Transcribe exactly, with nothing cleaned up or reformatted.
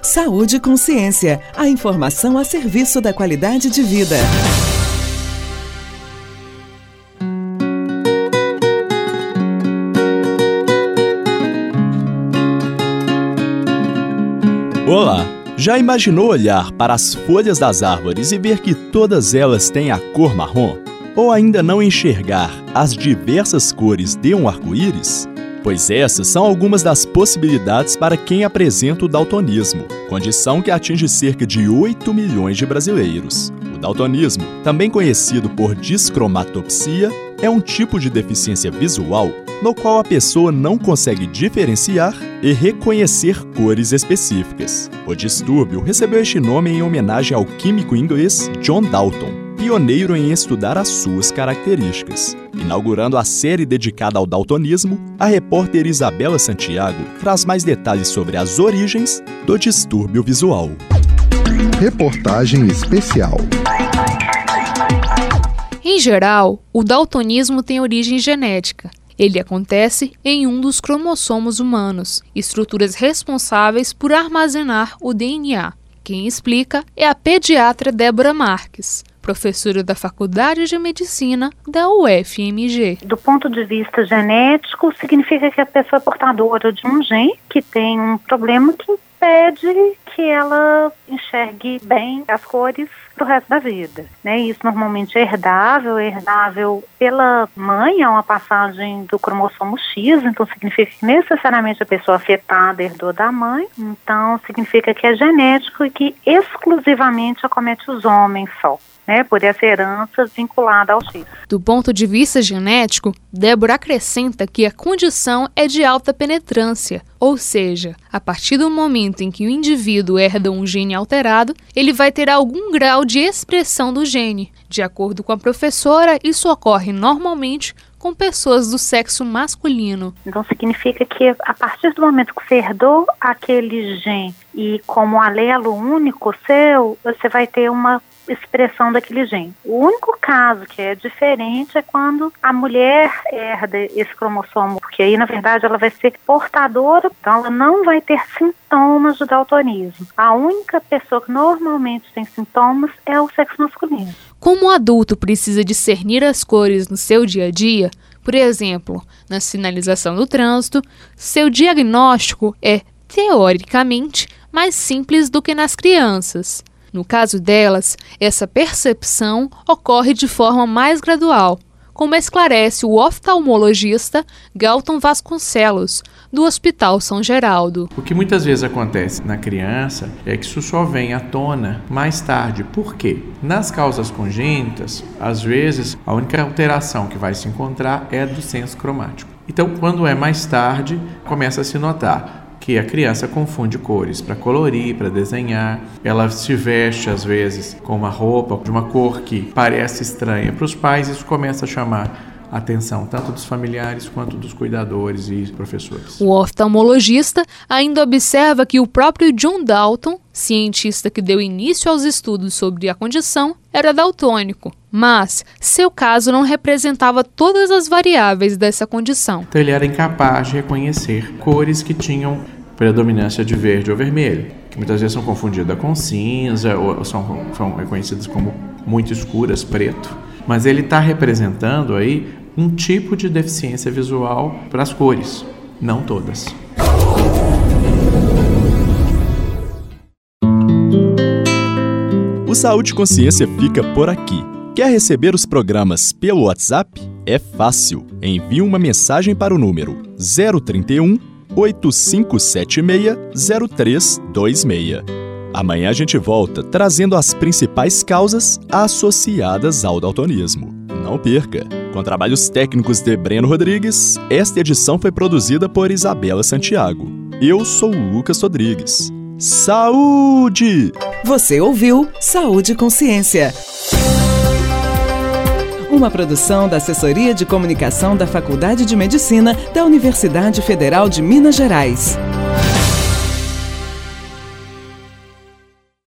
Saúde e Consciência, a informação a serviço da qualidade de vida. Olá! Já imaginou olhar para as folhas das árvores e ver que todas elas têm a cor marrom? Ou ainda não enxergar as diversas cores de um arco-íris? Pois essas são algumas das possibilidades para quem apresenta o daltonismo, condição que atinge cerca de oito milhões de brasileiros. O daltonismo, também conhecido por descromatopsia, é um tipo de deficiência visual no qual a pessoa não consegue diferenciar e reconhecer cores específicas. O distúrbio recebeu este nome em homenagem ao químico inglês John Dalton, pioneiro em estudar as suas características. Inaugurando a série dedicada ao daltonismo, a repórter Isabela Santiago traz mais detalhes sobre as origens do distúrbio visual. Reportagem especial. Em geral, o daltonismo tem origem genética. Ele acontece em um dos cromossomos humanos, estruturas responsáveis por armazenar o D N A. Quem explica é a pediatra Débora Marques, professora da Faculdade de Medicina da U F M G. Do ponto de vista genético, significa que a pessoa é portadora de um gene que tem um problema que impede que ela enxergue bem as cores para o resto da vida, né? Isso normalmente é herdável, é herdável pela mãe, é uma passagem do cromossomo X, então significa que necessariamente a pessoa afetada herdou da mãe, então significa que é genético e que exclusivamente acomete os homens só, né, por essa herança vinculada ao X. Do ponto de vista genético, Débora acrescenta que a condição é de alta penetrância, ou seja, a partir do momento em que o indivíduo herda um gene alterado, ele vai ter algum grau de expressão do gene. De acordo com a professora, isso ocorre normalmente com pessoas do sexo masculino. Então significa que a partir do momento que você herdou aquele gene e como alelo único seu, você vai ter uma expressão daquele gene. O único caso que é diferente é quando a mulher herda esse cromossomo, porque aí na verdade ela vai ser portadora, então ela não vai ter sintomas de daltonismo. A única pessoa que normalmente tem sintomas é o sexo masculino. Como o adulto precisa discernir as cores no seu dia a dia, por exemplo, na sinalização do trânsito, seu diagnóstico é, teoricamente, mais simples do que nas crianças. No caso delas, essa percepção ocorre de forma mais gradual, como esclarece o oftalmologista Galton Vasconcelos, do Hospital São Geraldo. O que muitas vezes acontece na criança é que isso só vem à tona mais tarde. Por quê? Nas causas congênitas, às vezes, a única alteração que vai se encontrar é do senso cromático. Então, quando é mais tarde, começa a se notar que a criança confunde cores para colorir, para desenhar. Ela se veste, às vezes, com uma roupa de uma cor que parece estranha para os pais. Isso começa a chamar a atenção tanto dos familiares quanto dos cuidadores e professores. O oftalmologista ainda observa que o próprio John Dalton, cientista que deu início aos estudos sobre a condição, era daltônico, mas seu caso não representava todas as variáveis dessa condição. Então ele era incapaz de reconhecer cores que tinham predominância de verde ou vermelho, que muitas vezes são confundidas com cinza ou são, são reconhecidas como muito escuras, preto. Mas ele está representando aí um tipo de deficiência visual para as cores, não todas. O Saúde e Consciência fica por aqui. Quer receber os programas pelo WhatsApp? É fácil. Envie uma mensagem para o número zero trinta e um, oito cinco sete seis, zero três dois seis. Amanhã a gente volta trazendo as principais causas associadas ao daltonismo. Não perca! Com trabalhos técnicos de Breno Rodrigues, esta edição foi produzida por Isabela Santiago. Eu sou o Lucas Rodrigues. Saúde! Você ouviu Saúde e Consciência. Uma produção da Assessoria de Comunicação da Faculdade de Medicina da Universidade Federal de Minas Gerais.